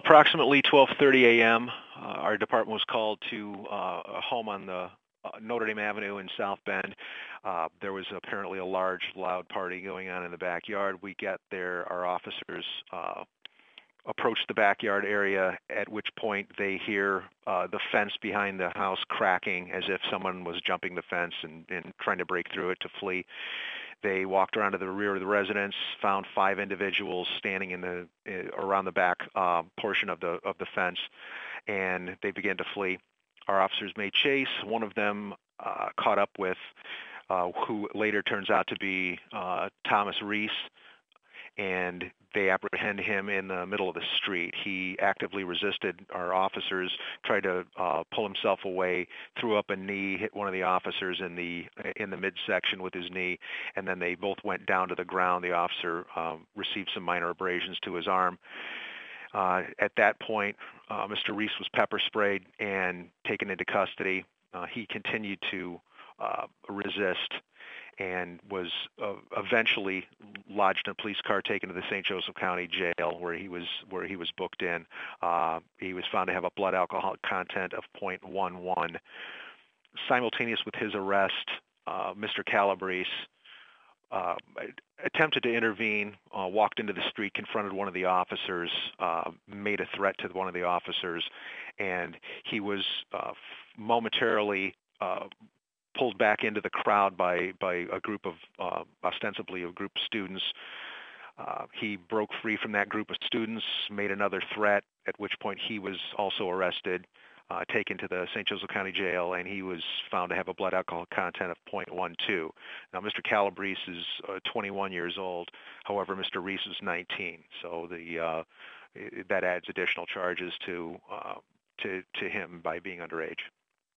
approximately 12:30 a.m., our department was called to a home on the Notre Dame Avenue in South Bend. There was apparently a large, loud party going on in the backyard. We get there, our officers approach the backyard area, at which point they hear the fence behind the house cracking as if someone was jumping the fence and trying to break through it to flee. They walked around to the rear of the residence, found 5 individuals standing around the back portion of the fence, and they began to flee. Our officers made chase. One of them caught up with who later turns out to be Thomas Reese, and they apprehend him in the middle of the street. He actively resisted our officers, tried to pull himself away, threw up a knee, hit one of the officers in the midsection with his knee, and then they both went down to the ground. The officer received some minor abrasions to his arm. At that point, Mr. Reese was pepper sprayed and taken into custody. He continued to resist and was eventually lodged in a police car, taken to the St. Joseph County Jail, where he was booked in. He was found to have a blood alcohol content of 0.11. Simultaneous with his arrest, Mr. Calabrese attempted to intervene, walked into the street, confronted one of the officers, made a threat to one of the officers, and he was momentarily pulled back into the crowd by a group of, ostensibly a group of students. He broke free from that group of students, made another threat, at which point he was also arrested, taken to the St. Joseph County Jail, and he was found to have a blood alcohol content of 0.12. Now, Mr. Calabrese is 21 years old. However, Mr. Reese is 19, so that adds additional charges to him by being underage.